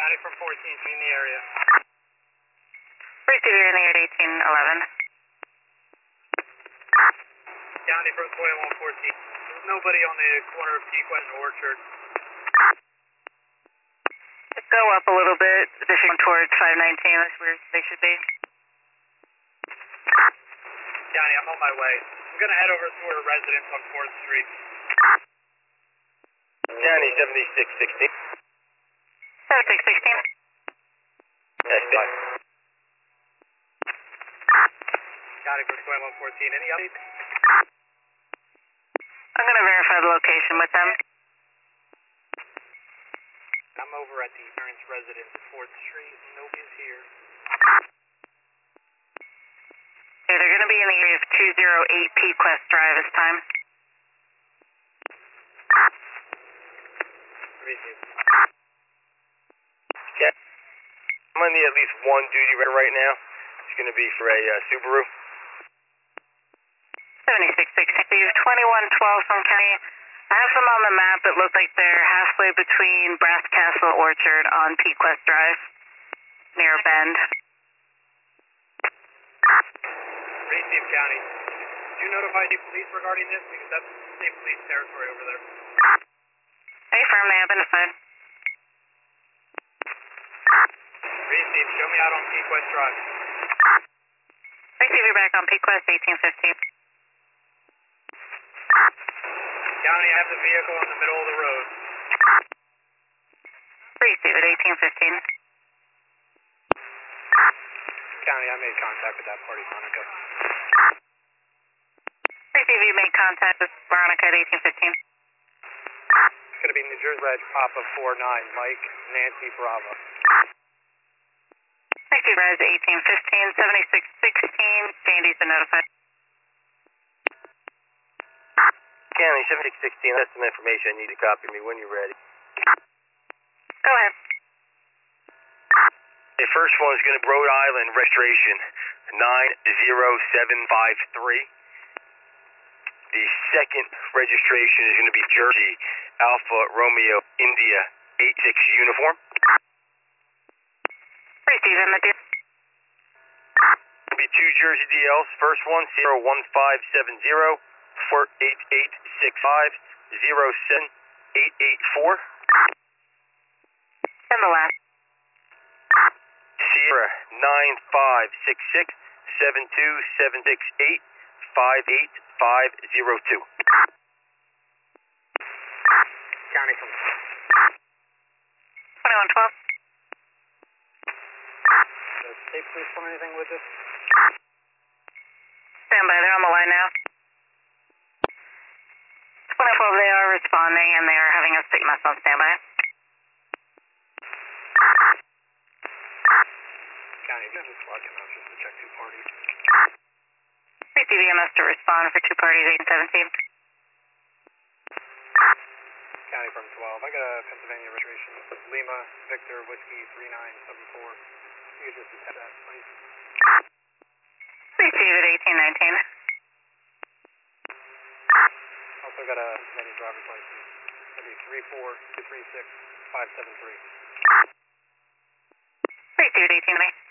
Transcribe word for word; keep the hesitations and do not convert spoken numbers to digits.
County from fourteen, in the area. Receive, you're in the area eighteen eleven. County from twenty-one fourteen. There's nobody on the corner of Pequot and Orchard. Just go up a little bit, position towards five nineteen, that's where they should be. County, I'm on my way. I'm going to head over toward a residence on fourth Street. County seventy-six sixteen. seventy-six sixteen. Yes, fine. County from twenty-one fourteen. Any updates? I'm going to verify the location with them. I'm over at the parents' residence, fourth Street. Nobody's here. Okay, they're going to be in the area of two oh eight Pequest Drive this time. Receive. Yeah. I'm on the at least one duty right now. It's going to be for a uh, Subaru. seventy-six sixteen. twenty-one twelve from County. I have them on the map. It looks like they're halfway between Brass Castle Orchard on Pequest Drive, near a bend. Receive, County. Did you notify the police regarding this? Because that's state police territory over there. Hey, firm, they have been notified. Receive. Show me out on Pequest Drive. Receive, you're back on Pequest eighteen fifteen. County, I have the vehicle in the middle of the road. Receive at eighteen fifteen. County, I made contact with that party, Monica. Receive, you made contact with Veronica at eighteen fifteen. It's going to be New Jersey Ledge, Papa four nine, Mike, Nancy, Bravo. Receive, Res eighteen fifteen, seventy-six sixteen. Dandy's been notified. County seventy-six sixteen. That's some information. I need to copy me when you're ready. Go ahead. The first one is going to be Rhode Island registration nine zero seven five three. The second registration is going to be Jersey Alpha Romeo India eight six uniform. Receive in the deal. Will be two Jersey D Ls. First one zero one five seven zero four eight eight six five zero seven eight eight four. And the last. Sierra nine five six six seven two seven six eight five eight five zero two. County from twenty-one twelve. Does state police want anything with this? Stand by, they're on the line now. twenty twelve, they are responding and they are having us take mess on standby. County, just log him out just to check two parties. Receive E M S to respond for two parties, eight and seventeen. County from twelve. I got a Pennsylvania registration. Lima, Victor, Whiskey, three nine seven four. You just attend that, please. Receive at eighteen nineteen. Also got a Pennsylvania driver's license. That'd be three four two three six five seven three. Receive at eighteen nineteen.